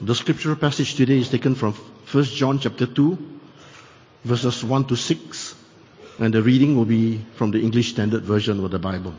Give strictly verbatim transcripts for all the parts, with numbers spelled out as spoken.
The scriptural passage today is taken from First John chapter two, verses one to six, and the reading will be from the English Standard Version of the Bible.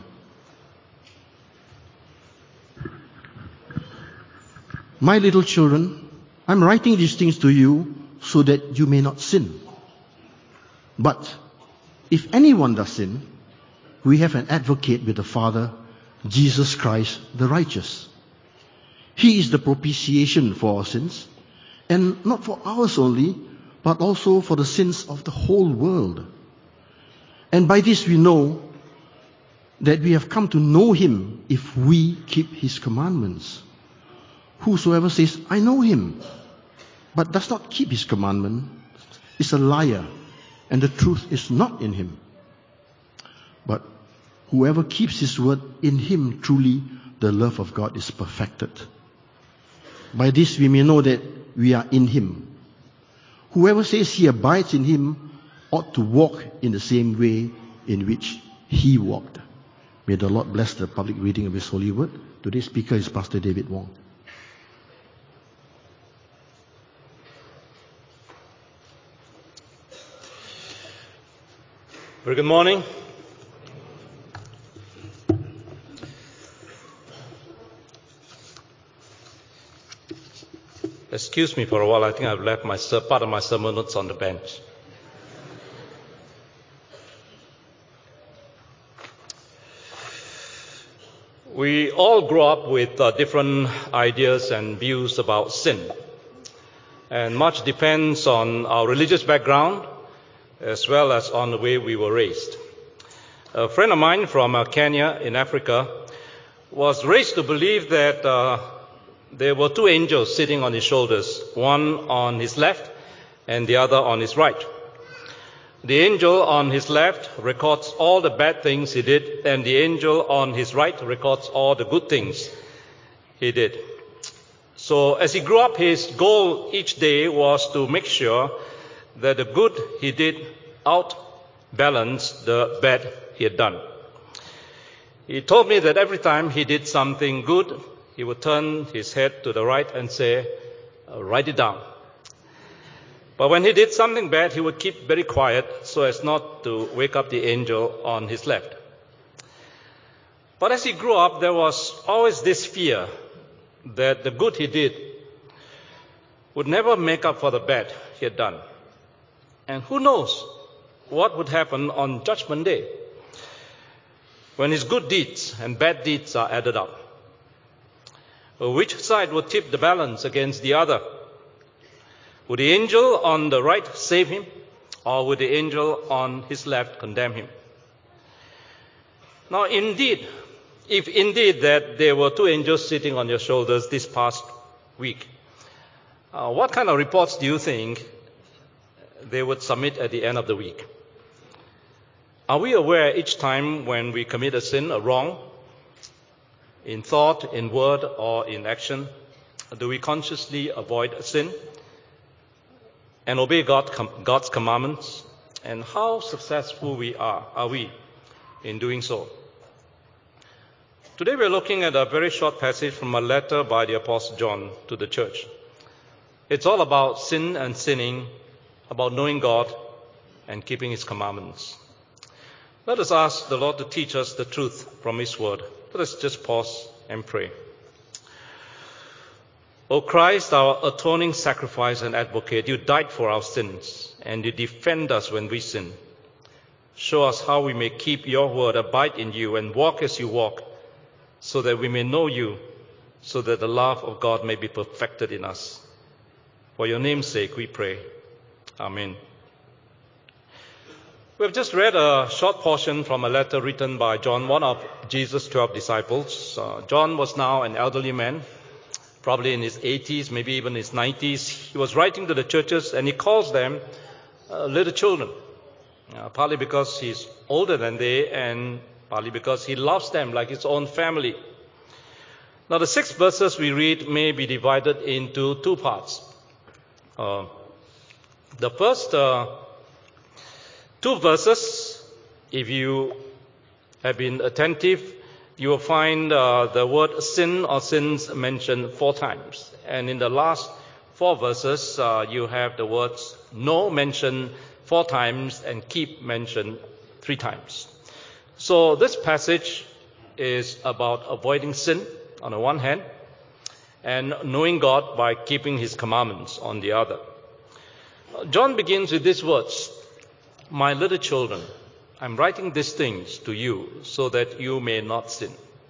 My little children, I'm writing these things to you so that you may not sin. But if anyone does sin, we have an advocate with the Father, Jesus Christ the righteous. He is the propitiation for our sins, and not for ours only, but also for the sins of the whole world. And by this we know that we have come to know him if we keep his commandments. Whosoever says, I know him, but does not keep his commandment, is a liar, and the truth is not in him. But whoever keeps his word, in him truly the love of God is perfected. By this we may know that we are in him. Whoever says he abides in him ought to walk in the same way in which he walked. May the Lord bless the public reading of his holy word. Today's speaker is Pastor David Wong. Very good morning. Excuse me for a while. I think I've left my part of my sermon notes on the bench. We all grow up with uh, different ideas and views about sin, and much depends on our religious background as well as on the way we were raised. A friend of mine from uh, Kenya in Africa was raised to believe that uh, there were two angels sitting on his shoulders, one on his left and the other on his right. The angel on his left records all the bad things he did, and the angel on his right records all the good things he did. So as he grew up, his goal each day was to make sure that the good he did outbalanced the bad he had done. He told me that every time he did something good, he would turn his head to the right and say, write it down. But when he did something bad, he would keep very quiet so as not to wake up the angel on his left. But as he grew up, there was always this fear that the good he did would never make up for the bad he had done. And who knows what would happen on Judgment Day when his good deeds and bad deeds are added up. Which side would tip the balance against the other? Would the angel on the right save him, or would the angel on his left condemn him? Now, indeed, if indeed that there were two angels sitting on your shoulders this past week, uh, what kind of reports do you think they would submit at the end of the week? Are we aware each time when we commit a sin, a wrong, in thought, in word, or in action, do we consciously avoid a sin and obey God, God's commandments? And how successful we are, are we in doing so? Today we're looking at a very short passage from a letter by the Apostle John to the church. It's all about sin and sinning, about knowing God and keeping his commandments. Let us ask the Lord to teach us the truth from his word. Let us just pause and pray. O Christ, our atoning sacrifice and advocate, you died for our sins, and you defend us when we sin. Show us how we may keep your word, abide in you, and walk as you walk, so that we may know you, so that the love of God may be perfected in us. For your name's sake, we pray. Amen. We have just read a short portion from a letter written by John, one of Jesus' twelve disciples. Uh, John was now an elderly man, probably in his eighties, maybe even his nineties. He was writing to the churches, and he calls them uh, little children, uh, partly because he's older than they, and partly because he loves them like his own family. Now, the six verses we read may be divided into two parts. Uh, the first uh, two verses, if you have been attentive, you will find uh, the word sin or sins mentioned four times. And in the last four verses, uh, you have the words no mentioned four times and keep mentioned three times. So this passage is about avoiding sin on the one hand and knowing God by keeping his commandments on the other. John begins with these words, "My little children, I'm writing these things to you so that you may not sin."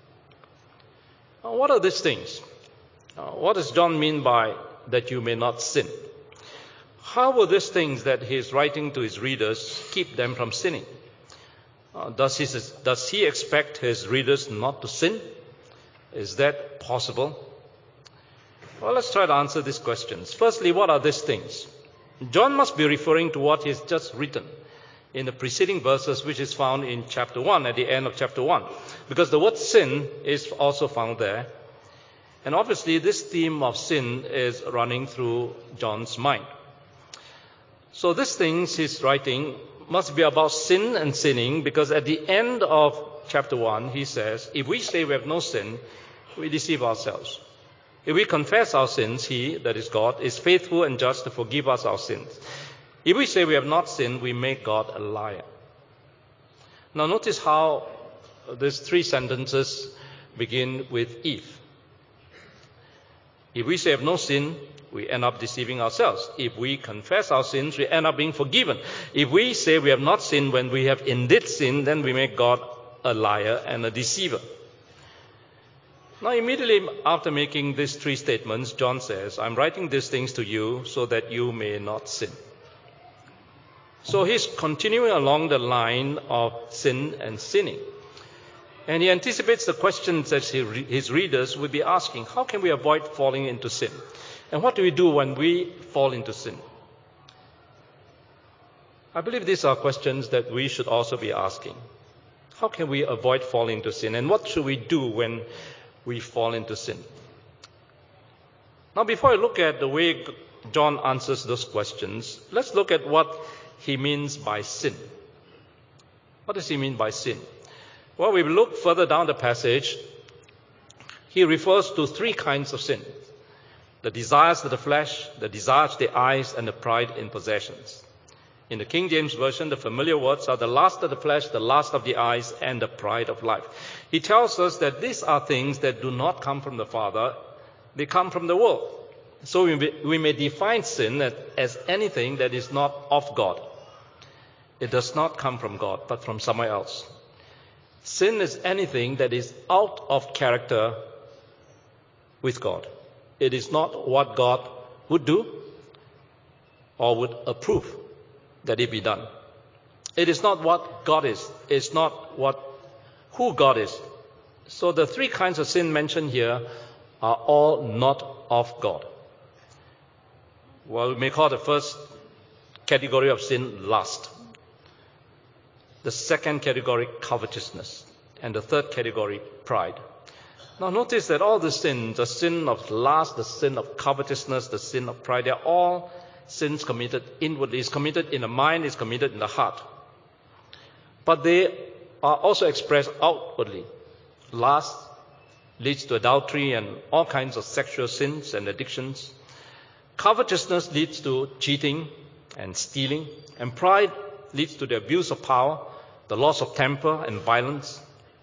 Now, what are these things? Uh, what does John mean by that you may not sin? How will these things that he is writing to his readers keep them from sinning? Uh, does, he, does he expect his readers not to sin? Is that possible? Well, let's try to answer these questions. Firstly, what are these things? John must be referring to what he's just written in the preceding verses, which is found in chapter one, at the end of chapter one, because the word sin is also found there. And obviously, this theme of sin is running through John's mind. So these things he's writing must be about sin and sinning, because at the end of chapter one, he says, if we say we have no sin, we deceive ourselves. If we confess our sins, he, that is God, is faithful and just to forgive us our sins. If we say we have not sinned, we make God a liar. Now notice how these three sentences begin with if. If we say we have no sin, we end up deceiving ourselves. If we confess our sins, we end up being forgiven. If we say we have not sinned when we have indeed sinned, then we make God a liar and a deceiver. Now, immediately after making these three statements, John says, I'm writing these things to you so that you may not sin. So he's continuing along the line of sin and sinning. And he anticipates the questions that his readers will be asking. How can we avoid falling into sin? And what do we do when we fall into sin? I believe these are questions that we should also be asking. How can we avoid falling into sin? And what should we do when we fall into sin? Now, before I look at the way John answers those questions, let's look at what he means by sin. What does he mean by sin? Well, we look further down the passage. He refers to three kinds of sin: the desires of the flesh, the desires of the eyes, and the pride in possessions. In the King James Version, the familiar words are the lust of the flesh, the lust of the eyes, and the pride of life. He tells us that these are things that do not come from the Father, they come from the world. So we may, we may define sin as, as anything that is not of God. It does not come from God, but from somewhere else. Sin is anything that is out of character with God. It is not what God would do or would approve that it be done. It is not what God is. It's not what who God is. So the three kinds of sin mentioned here are all not of God. Well, we may call the first category of sin lust. The second category, covetousness. And the third category, pride. Now notice that all the sins, the sin of lust, the sin of covetousness, the sin of pride, they're all sins committed inwardly. It's committed in the mind, it's committed in the heart. But they are also expressed outwardly. Lust leads to adultery and all kinds of sexual sins and addictions. Covetousness leads to cheating and stealing. And pride leads to the abuse of power, the loss of temper and violence.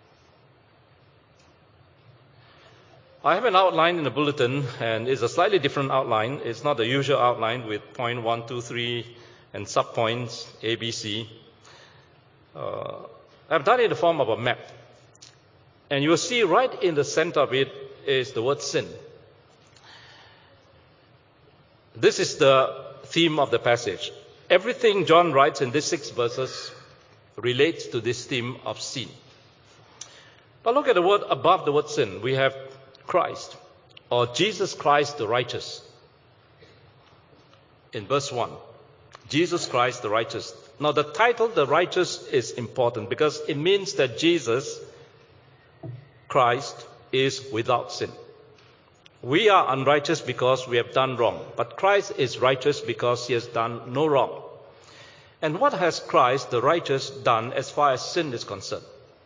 I have an outline in the bulletin, and it's a slightly different outline. It's not the usual outline with point one, two, three, and subpoints A, B, C. Uh, I've done it in the form of a map. And you will see right in the center of it is the word sin. This is the theme of the passage. Everything John writes in these six verses relates to this theme of sin. But look at the word above the word sin. We have Christ, or Jesus Christ the righteous. In verse one, Jesus Christ the righteous. Now the title, the righteous, is important because it means that Jesus Christ is without sin. We are unrighteous because we have done wrong, but Christ is righteous because he has done no wrong. And what has Christ the righteous done as far as sin is concerned?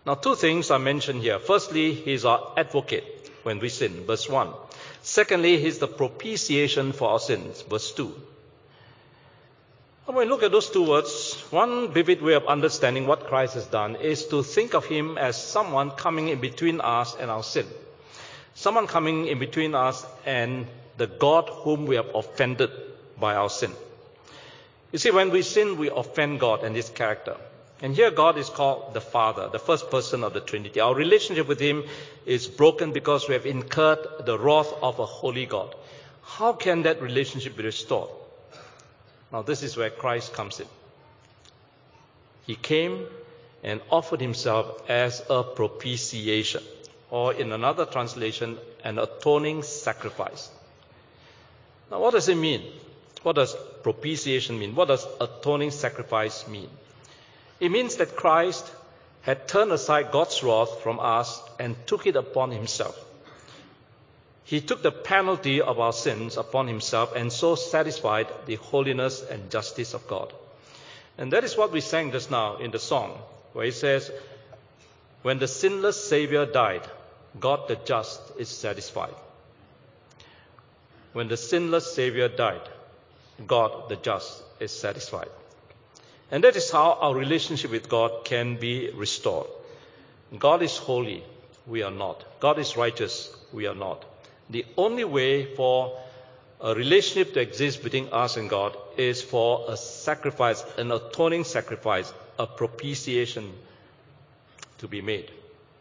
Now, two things are mentioned here. Firstly, he's our advocate when we sin, verse one. Secondly, he's the propitiation for our sins, verse two. When we look at those two words, one vivid way of understanding what Christ has done is to think of him as someone coming in between us and our sin. Someone coming in between us and the God whom we have offended by our sin. You see, when we sin, we offend God and his character. And here God is called the Father, the first person of the Trinity. Our relationship with him is broken because we have incurred the wrath of a holy God. How can that relationship be restored? Now, this is where Christ comes in. He came and offered himself as a propitiation, or in another translation, an atoning sacrifice. Now, what does it mean? What does propitiation mean? What does atoning sacrifice mean? It means that Christ had turned aside God's wrath from us and took it upon himself. He took the penalty of our sins upon himself and so satisfied the holiness and justice of God. And that is what we sang just now in the song, where it says, when the sinless Savior died, God the just is satisfied. When the sinless Savior died, God the just is satisfied. And that is how our relationship with God can be restored. God is holy, we are not. God is righteous, we are not. The only way for a relationship to exist between us and God is for a sacrifice, an atoning sacrifice, a propitiation to be made.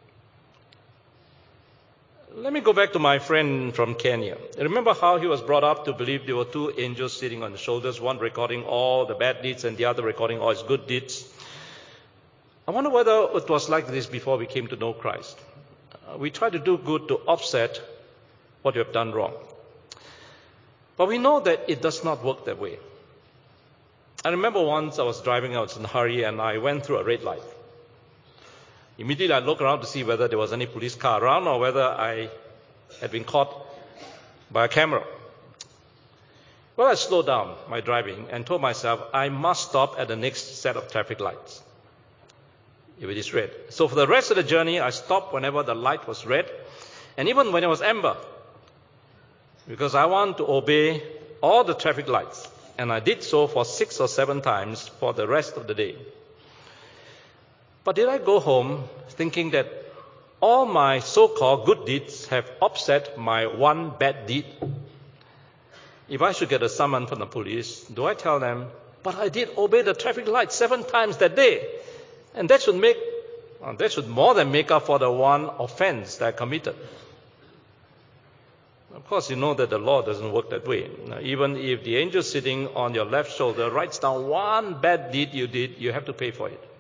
Let me go back to my friend from Kenya. Remember how he was brought up to believe there were two angels sitting on his shoulders, one recording all the bad deeds and the other recording all his good deeds. I wonder whether it was like this before we came to know Christ. Uh, we try to do good to offset what you have done wrong. But we know that it does not work that way. I remember once I was driving, I was in a hurry, and I went through a red light. Immediately I looked around to see whether there was any police car around or whether I had been caught by a camera. Well, I slowed down my driving and told myself I must stop at the next set of traffic lights if it is red. So for the rest of the journey, I stopped whenever the light was red, and even when it was amber, because I want to obey all the traffic lights. And I did so for six or seven times for the rest of the day. But did I go home thinking that all my so-called good deeds have offset my one bad deed? If I should get a summons from the police, do I tell them, but I did obey the traffic lights seven times that day, and that should make, well, that should more than make up for the one offense that I committed? Of course, you know that the law doesn't work that way. Now, even if the angel sitting on your left shoulder writes down one bad deed you did, you have to pay for it.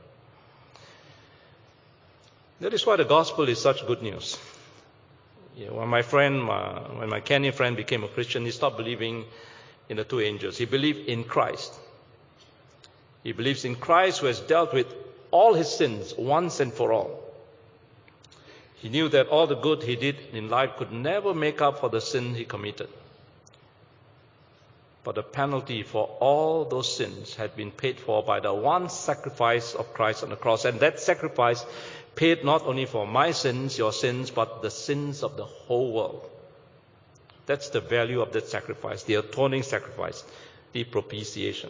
That is why the gospel is such good news. You know, when my friend, my, when my Kenyan friend became a Christian, he stopped believing in the two angels. He believed in Christ. He believes in Christ who has dealt with all his sins once and for all. He knew that all the good he did in life could never make up for the sin he committed. But the penalty for all those sins had been paid for by the one sacrifice of Christ on the cross. And that sacrifice paid not only for my sins, your sins, but the sins of the whole world. That's the value of that sacrifice, the atoning sacrifice, the propitiation.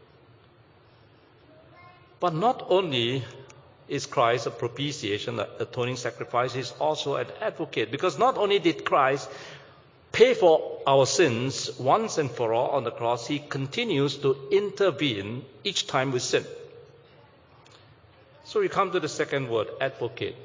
But not only is Christ a propitiation, an atoning sacrifice, he's also an advocate. Because not only did Christ pay for our sins once and for all on the cross, he continues to intervene each time we sin. So we come to the second word, advocate.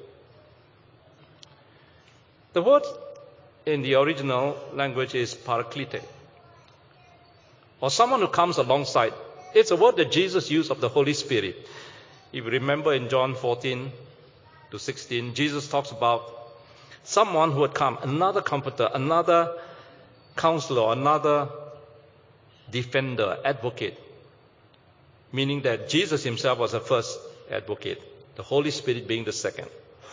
The word in the original language is paraklete, or someone who comes alongside. It's a word that Jesus used of the Holy Spirit. If you remember in John fourteen to sixteen, Jesus talks about someone who had come, another comforter, another counselor, another defender, advocate, meaning that Jesus himself was the first advocate, the Holy Spirit being the second.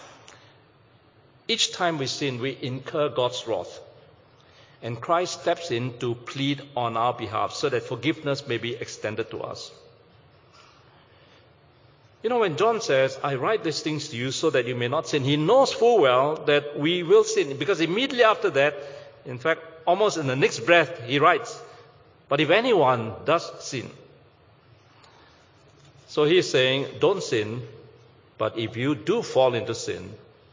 Each time we sin, we incur God's wrath, and Christ steps in to plead on our behalf so that forgiveness may be extended to us. You know, when John says, I write these things to you so that you may not sin, he knows full well that we will sin. Because immediately after that, in fact, almost in the next breath, he writes, but if anyone does sin. So he is saying, don't sin, but if you do fall into sin,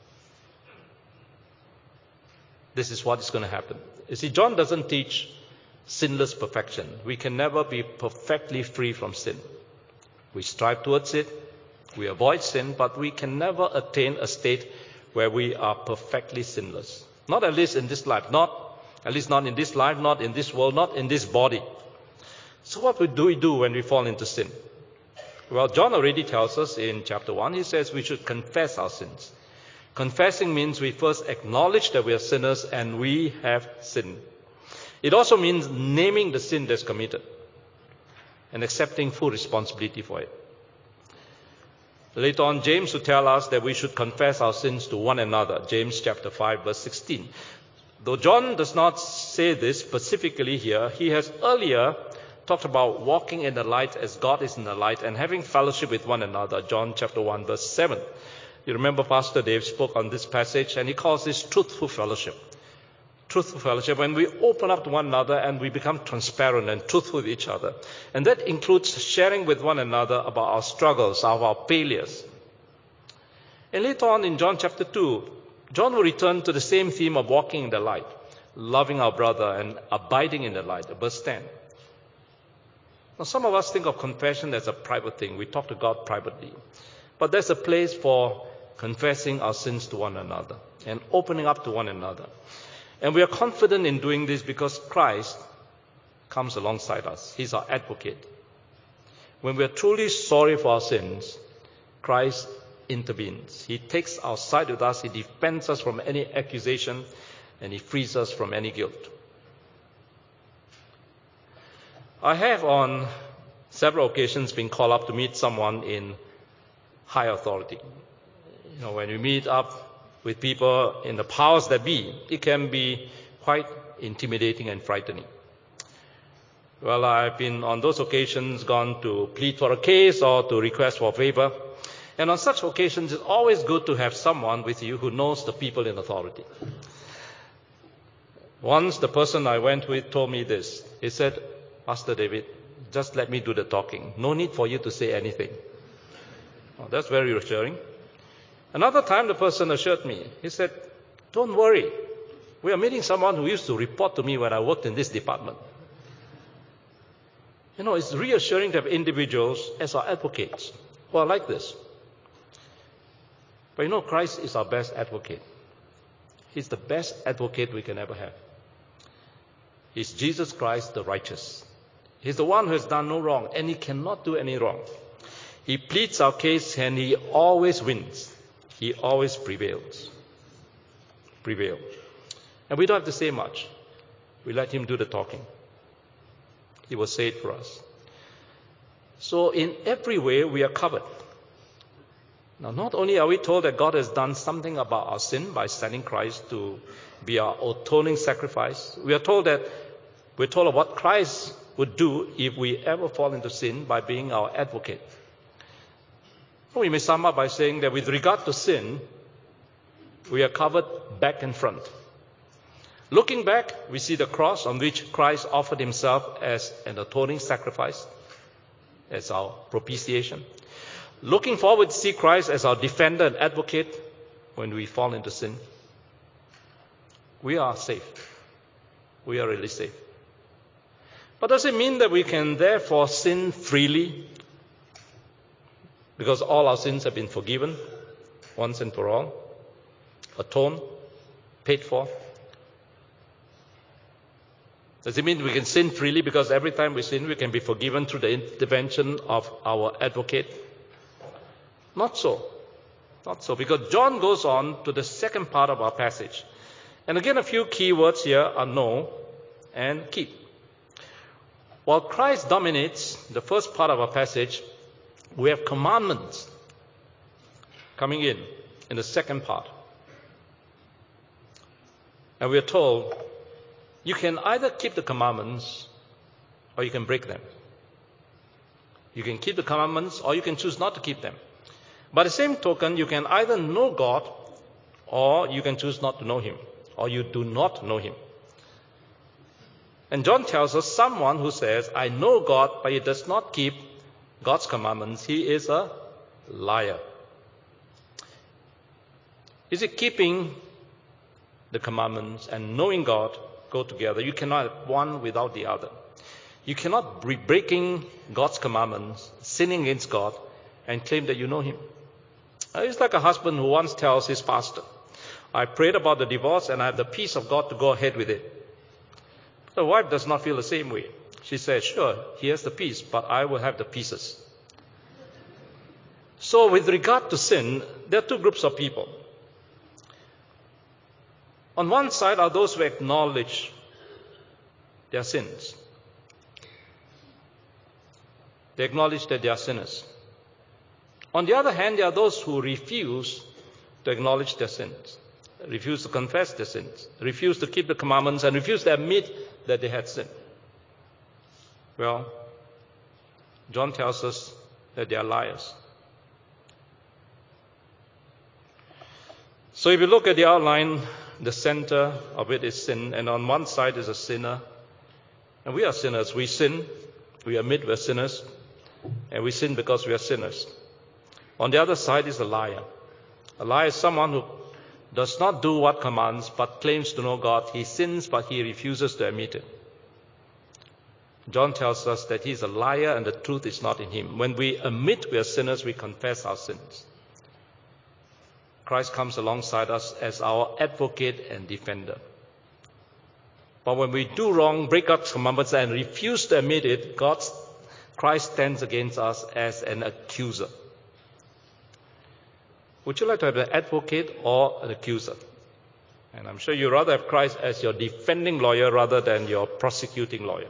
this is what is going to happen. You see, John doesn't teach sinless perfection. We can never be perfectly free from sin. We strive towards it, we avoid sin, but we can never attain a state where we are perfectly sinless. Not at least in this life, not at least not in this life, not in this world, not in this body. So what do we do when we fall into sin? Well, John already tells us in chapter one, he says we should confess our sins. Confessing means we first acknowledge that we are sinners and we have sinned. It also means naming the sin that's committed and accepting full responsibility for it. Later on, James will tell us that we should confess our sins to one another. James chapter five, verse sixteen. Though John does not say this specifically here, he has earlier talked about walking in the light as God is in the light and having fellowship with one another. John chapter one, verse seven. You remember Pastor Dave spoke on this passage and he calls this truthful fellowship. Truthful fellowship, when we open up to one another and we become transparent and truthful with each other. And that includes sharing with one another about our struggles, of our failures. And later on in John chapter two, John will return to the same theme of walking in the light, loving our brother and abiding in the light. Verse ten. Now some of us think of confession as a private thing. We talk to God privately. But there's a place for confessing our sins to one another and opening up to one another. And we are confident in doing this because Christ comes alongside us. He's our advocate. When we are truly sorry for our sins, Christ intervenes. He takes our side with us. He defends us from any accusation and he frees us from any guilt. I have on several occasions been called up to meet someone in high authority. You know, when we meet up with people in the powers that be, it can be quite intimidating and frightening. Well, I've been on those occasions gone to plead for a case or to request for a favor. And on such occasions, it's always good to have someone with you who knows the people in authority. Once the person I went with told me this. He said, Pastor David, just let me do the talking. No need for you to say anything. Oh, that's very reassuring. Another time the person assured me, he said, don't worry. We are meeting someone who used to report to me when I worked in this department. You know, it's reassuring to have individuals as our advocates who are like this. But you know, Christ is our best advocate. He's the best advocate we can ever have. He's Jesus Christ the righteous. He's the one who has done no wrong, and he cannot do any wrong. He pleads our case, and he always wins. He always prevails. Prevail. And we don't have to say much. We let him do the talking. He will say it for us. So in every way, we are covered. Now, not only are we told that God has done something about our sin by sending Christ to be our atoning sacrifice, we are told that we're told of what Christ would do if we ever fall into sin by being our advocate. We may sum up by saying that with regard to sin, we are covered back and front. Looking back, we see the cross on which Christ offered himself as an atoning sacrifice, as our propitiation. Looking forward to see Christ as our defender and advocate when we fall into sin. We are safe. We are really safe. But does it mean that we can therefore sin freely? Because all our sins have been forgiven once and for all, atoned, paid for. Does it mean we can sin freely because every time we sin we can be forgiven through the intervention of our advocate? Not so. Not so, because John goes on to the second part of our passage. And again, a few key words here are know and keep. While Christ dominates the first part of our passage, we have commandments coming in, in the second part. And we are told, you can either keep the commandments or you can break them. You can keep the commandments or you can choose not to keep them. By the same token, you can either know God or you can choose not to know him, or you do not know him. And John tells us someone who says, I know God, but he does not keep God's commandments, he is a liar. Is it keeping the commandments and knowing God go together? You cannot have one without the other. You cannot be breaking God's commandments, sinning against God, and claim that you know him. It's like a husband who once tells his pastor, I prayed about the divorce and I have the peace of God to go ahead with it. The wife does not feel the same way. She says, sure, he has the peace, but I will have the pieces. So with regard to sin, there are two groups of people. On one side are those who acknowledge their sins. They acknowledge that they are sinners. On the other hand, there are those who refuse to acknowledge their sins, refuse to confess their sins, refuse to keep the commandments, and refuse to admit that they had sinned. Well, John tells us that they are liars. So if you look at the outline, the center of it is sin, and on one side is a sinner. And we are sinners. We sin. We admit we're sinners. And we sin because we are sinners. On the other side is a liar. A liar is someone who does not do what commands, but claims to know God. He sins, but he refuses to admit it. John tells us that he is a liar and the truth is not in him. When we admit we are sinners, we confess our sins. Christ comes alongside us as our advocate and defender. But when we do wrong, break God's commandments and refuse to admit it, God's, Christ stands against us as an accuser. Would you like to have an advocate or an accuser? And I'm sure you'd rather have Christ as your defending lawyer rather than your prosecuting lawyer.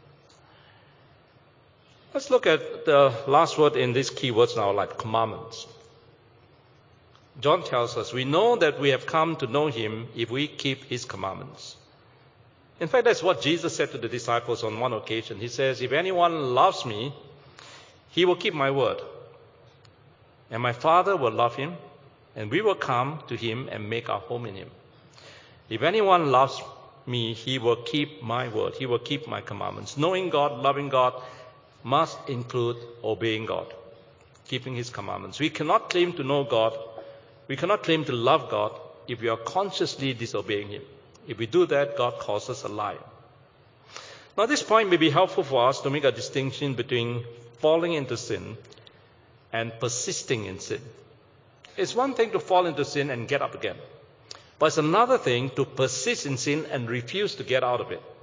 Let's look at the last word in these key words now, like commandments. John tells us we know that we have come to know him if we keep his commandments. In fact, that's what Jesus said to the disciples on one occasion. He says, if anyone loves me, he will keep my word. And my Father will love him, and we will come to him and make our home in him. If anyone loves me, he will keep my word. He will keep my commandments. Knowing God, loving God, must include obeying God, keeping his commandments. We cannot claim to know God, we cannot claim to love God if we are consciously disobeying him. If we do that, God calls us a liar. Now, this point may be helpful for us to make a distinction between falling into sin and persisting in sin. It's one thing to fall into sin and get up again, but it's another thing to persist in sin and refuse to get out of it.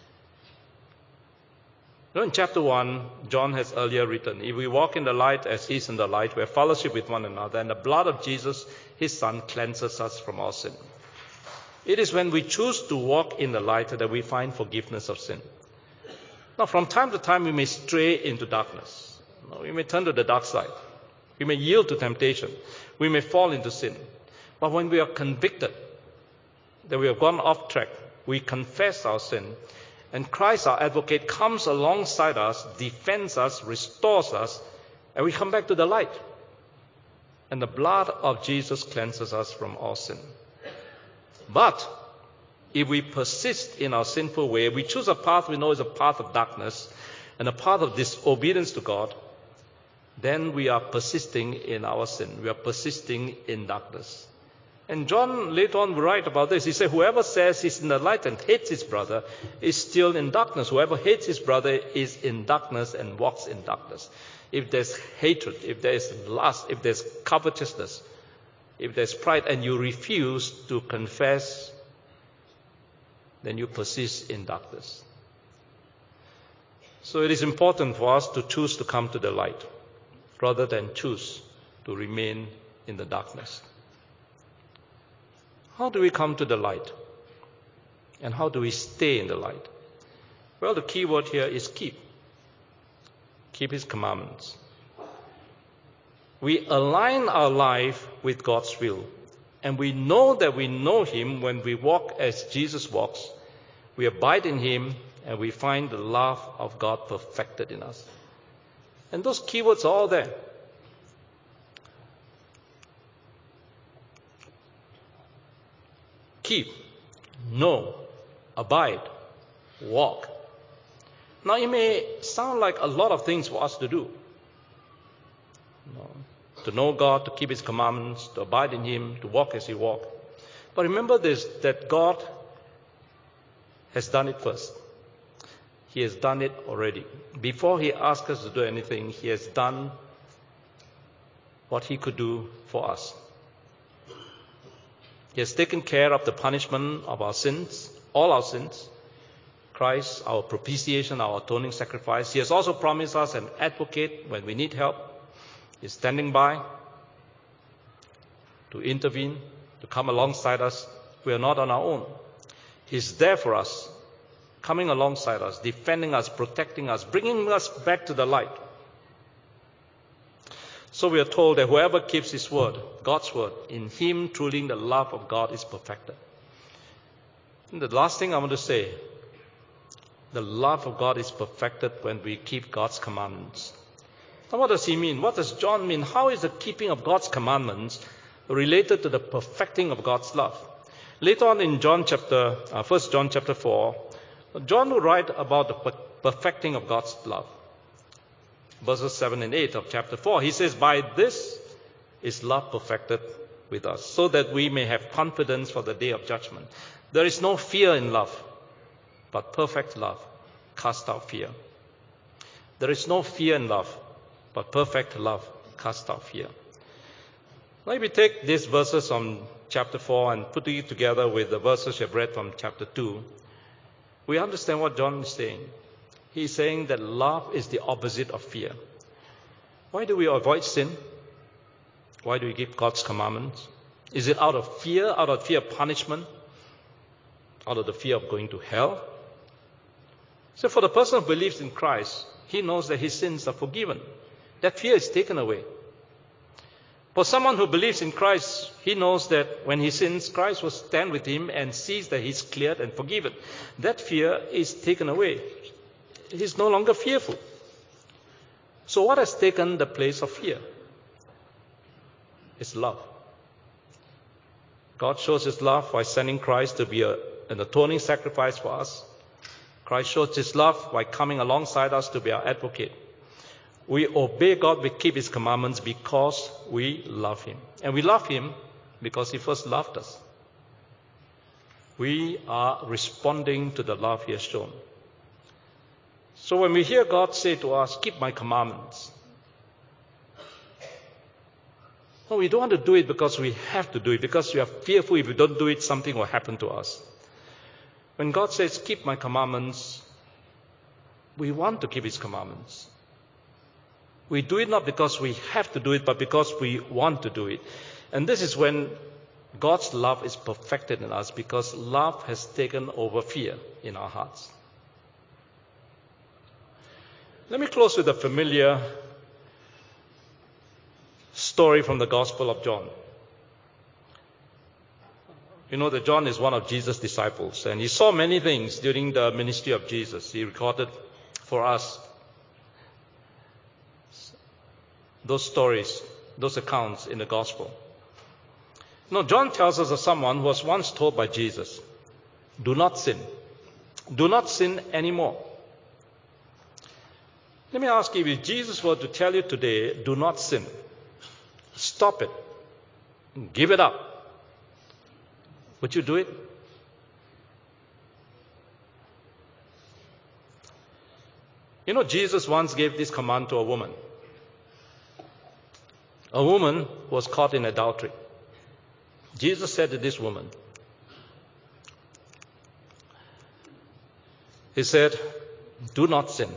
You know, in chapter one, John has earlier written, if we walk in the light as he is in the light, we have fellowship with one another, and the blood of Jesus, his Son, cleanses us from all sin. It is when we choose to walk in the light that we find forgiveness of sin. Now, from time to time, we may stray into darkness. We may turn to the dark side. We may yield to temptation. We may fall into sin. But when we are convicted that we have gone off track, we confess our sin, and Christ, our advocate, comes alongside us, defends us, restores us, and we come back to the light. And the blood of Jesus cleanses us from all sin. But if we persist in our sinful way, we choose a path we know is a path of darkness and a path of disobedience to God, then we are persisting in our sin. We are persisting in darkness. And John later on will write about this. He said, whoever says he's in the light and hates his brother is still in darkness. Whoever hates his brother is in darkness and walks in darkness. If there's hatred, if there's lust, if there's covetousness, if there's pride, and you refuse to confess, then you persist in darkness. So it is important for us to choose to come to the light rather than choose to remain in the darkness. How do we come to the light? And how do we stay in the light? Well, the key word here is keep. Keep his commandments. We align our life with God's will. And we know that we know him when we walk as Jesus walks. We abide in him and we find the love of God perfected in us. And those keywords are all there. keep, know, abide, walk. Now, it may sound like a lot of things for us to do. You know, to know God, to keep His commandments, to abide in Him, to walk as He walked. But remember this, that God has done it first. He has done it already. Before He asks us to do anything, He has done what He could do for us. He has taken care of the punishment of our sins, all our sins. Christ, our propitiation, our atoning sacrifice. He has also promised us an advocate when we need help. He's standing by to intervene, to come alongside us. We are not on our own. He's there for us, coming alongside us, defending us, protecting us, bringing us back to the light. So we are told that whoever keeps His word, God's word, in Him truly the love of God is perfected. And the last thing I want to say, the love of God is perfected when we keep God's commandments. Now what does he mean? What does John mean? How is the keeping of God's commandments related to the perfecting of God's love? Later on in John chapter, uh, First John chapter four, John will write about the per- perfecting of God's love. Verses seven and eight of chapter four, he says, "By this is love perfected with us, so that we may have confidence for the day of judgment. There is no fear in love, but perfect love casts out fear." There is no fear in love, but perfect love casts out fear. Now, if we take these verses from chapter four and put it together with the verses we have read from chapter two, we understand what John is saying. He is saying that love is the opposite of fear. Why do we avoid sin? Why do we keep God's commandments? Is it out of fear, out of fear of punishment? Out of the fear of going to hell? So for the person who believes in Christ, he knows that his sins are forgiven. That fear is taken away. For someone who believes in Christ, he knows that when he sins, Christ will stand with him and sees that he's cleared and forgiven. That fear is taken away. He's no longer fearful. So what has taken the place of fear? It's love. God shows His love by sending Christ to be a, an atoning sacrifice for us. Christ shows His love by coming alongside us to be our advocate. We obey God, we keep His commandments because we love Him. And we love Him because He first loved us. We are responding to the love He has shown. So when we hear God say to us, "Keep my commandments," no, we don't want to do it because we have to do it, because we are fearful if we don't do it, something will happen to us. When God says, "Keep my commandments," we want to keep His commandments. We do it not because we have to do it, but because we want to do it. And this is when God's love is perfected in us, because love has taken over fear in our hearts. Let me close with a familiar story from the Gospel of John. You know that John is one of Jesus' disciples, and he saw many things during the ministry of Jesus. He recorded for us those stories, those accounts in the Gospel. No, John tells us of someone who was once told by Jesus, "Do not sin. Do not sin anymore." Let me ask you, if Jesus were to tell you today, "Do not sin," stop it, give it up, would you do it? You know, Jesus once gave this command to a woman. A woman was caught in adultery. Jesus said to this woman, He said, "Do not sin.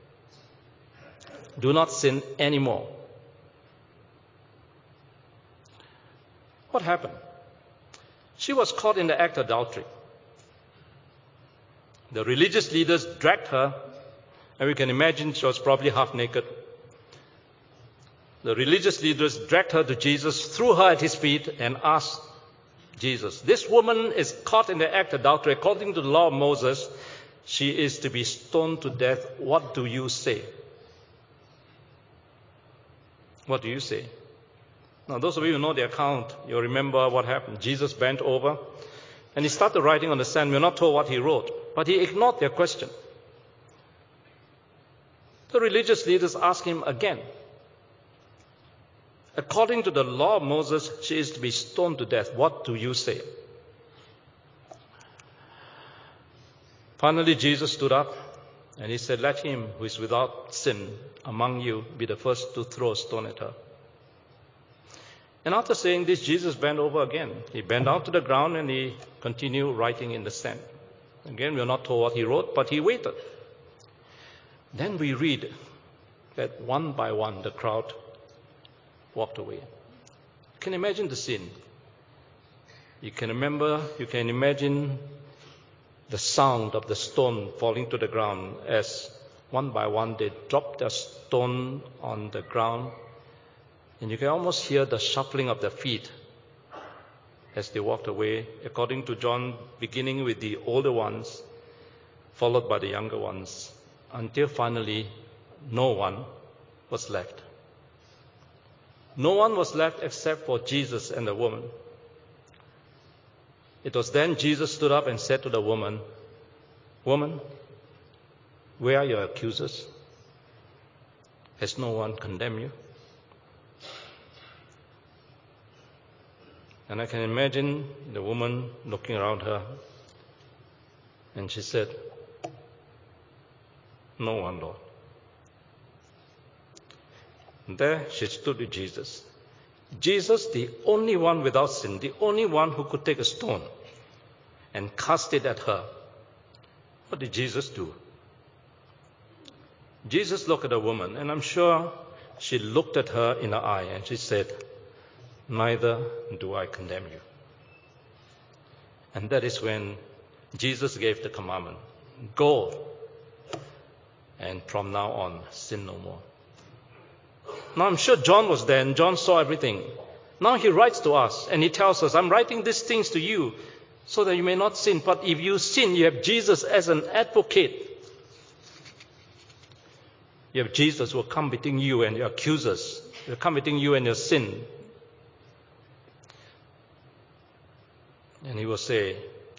Do not sin anymore." What happened? She was caught in the act of adultery. The religious leaders dragged her, and we can imagine she was probably half naked. The religious leaders dragged her to Jesus, threw her at His feet, and asked Jesus, "This woman is caught in the act of adultery. According to the law of Moses, she is to be stoned to death. What do you say?" What do you say? Now, those of you who know the account, you'll remember what happened. Jesus bent over, And he started writing on the sand. We're not told what he wrote, but he ignored their question. The religious leaders asked him again. According to the law of Moses, she is to be stoned to death. What do you say? Finally, Jesus stood up and he said, let him who is without sin among you be the first to throw a stone at her. And after saying this, Jesus bent over again. He bent down to the ground and he continued writing in the sand. Again, we are not told what he wrote, but he waited. Then we read that one by one the crowd walked away. You can imagine the scene. You can remember, you can imagine the sound of the stone falling to the ground as one by one they dropped their stone on the ground. And you can almost hear the shuffling of their feet as they walked away, according to John, beginning with the older ones, followed by the younger ones, until finally no one was left. No one was left except for Jesus and the woman. It was then Jesus stood up and said to the woman, Woman, where are your accusers? Has no one condemned you? And I can imagine the woman looking around her, and she said, No one, Lord. And there she stood with Jesus. Jesus, the only one without sin, the only one who could take a stone and cast it at her. What did Jesus do? Jesus looked at the woman, and I'm sure she looked at her in her eye, and she said, Neither do I condemn you. And that is when Jesus gave the commandment, Go, and from now on, sin no more. Now, I'm sure John was there, and John saw everything. Now he writes to us, and he tells us, I'm writing these things to you so that you may not sin. But if you sin, you have Jesus as an advocate. You have Jesus who will come between you and your accusers. He will come between you and your sin. And he will say,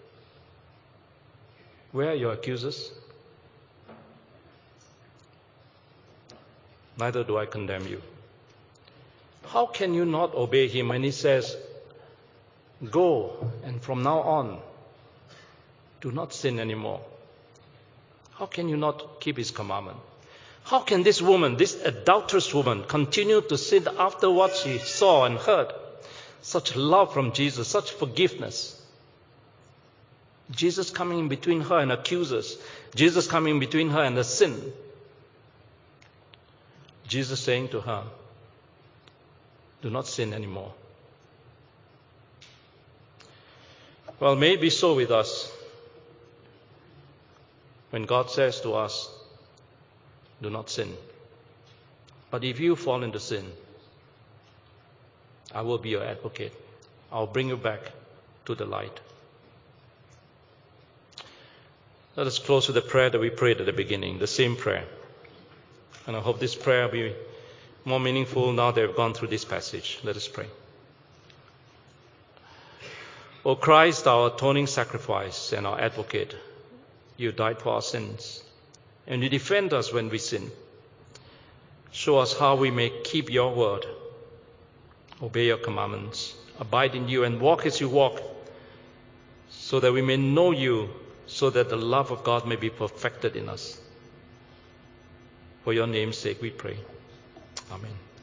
Where are your accusers? Neither do I condemn you. How can you not obey him when he says, Go, and from now on, do not sin anymore? How can you not keep his commandment? How can this woman, this adulterous woman, continue to sin after what she saw and heard? Such love from Jesus, such forgiveness. Jesus coming in between her and accusers. Jesus coming in between her and the sin. Jesus saying to her, do not sin anymore. Well, may it be so with us. When God says to us, do not sin. But if you fall into sin, I will be your advocate. I'll bring you back to the light. Let us close with the prayer that we prayed at the beginning, the same prayer. And I hope this prayer will be more meaningful now that we've gone through this passage. Let us pray. O Christ, our atoning sacrifice and our advocate, you died for our sins, and you defend us when we sin. Show us how we may keep your word, obey your commandments, abide in you, and walk as you walk, so that we may know you, so that the love of God may be perfected in us. For your name's sake we pray. Amen.